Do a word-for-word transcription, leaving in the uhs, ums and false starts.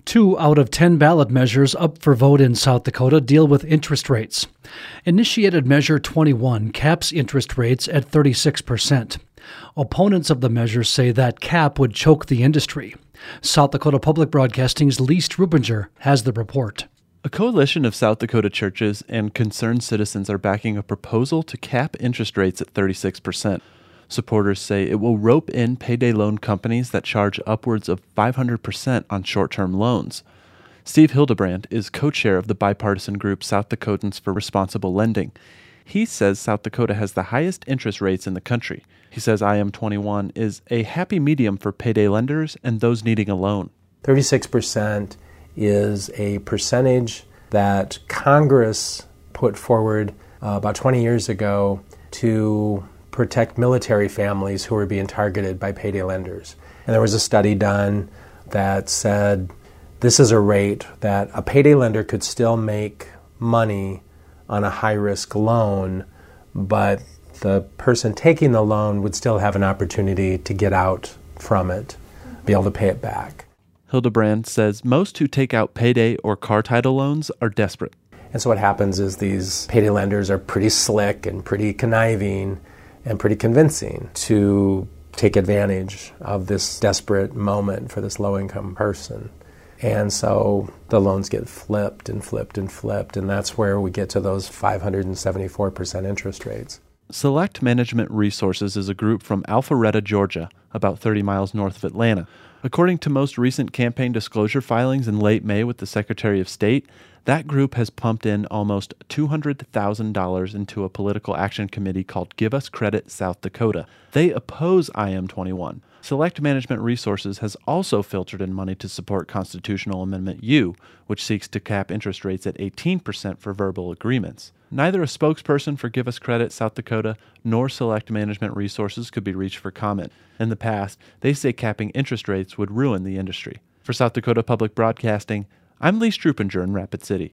Two out of ten ballot measures up for vote in South Dakota deal with interest rates. Initiated Measure twenty-one caps interest rates at thirty-six percent. Opponents of the measure say that cap would choke the industry. South Dakota Public Broadcasting's Lee Strubinger has the report. A coalition of South Dakota churches and concerned citizens are backing a proposal to cap interest rates at thirty-six percent. Supporters say it will rope in payday loan companies that charge upwards of five hundred percent on short-term loans. Steve Hildebrand is co-chair of the bipartisan group South Dakotans for Responsible Lending. He says South Dakota has the highest interest rates in the country. He says I M twenty-one is a happy medium for payday lenders and those needing a loan. thirty-six percent is a percentage that Congress put forward uh, about twenty years ago to protect military families who were being targeted by payday lenders. And there was a study done that said this is a rate that a payday lender could still make money on a high-risk loan, but the person taking the loan would still have an opportunity to get out from it, be able to pay it back. Hildebrand says most who take out payday or car title loans are desperate. And so what happens is these payday lenders are pretty slick and pretty conniving and pretty convincing to take advantage of this desperate moment for this low-income person. And so the loans get flipped and flipped and flipped, and that's where we get to those five hundred seventy-four percent interest rates. Select Management Resources is a group from Alpharetta, Georgia, about thirty miles north of Atlanta. According to most recent campaign disclosure filings in late May with the Secretary of State, that group has pumped in almost two hundred thousand dollars into a political action committee called Give Us Credit South Dakota. They oppose I M twenty-one. Select Management Resources has also filtered in money to support Constitutional Amendment U, which seeks to cap interest rates at eighteen percent for verbal agreements. Neither a spokesperson for Give Us Credit South Dakota nor Select Management Resources could be reached for comment. In the past, they say capping interest rates would ruin the industry. For South Dakota Public Broadcasting, I'm Lee Strubinger in Rapid City.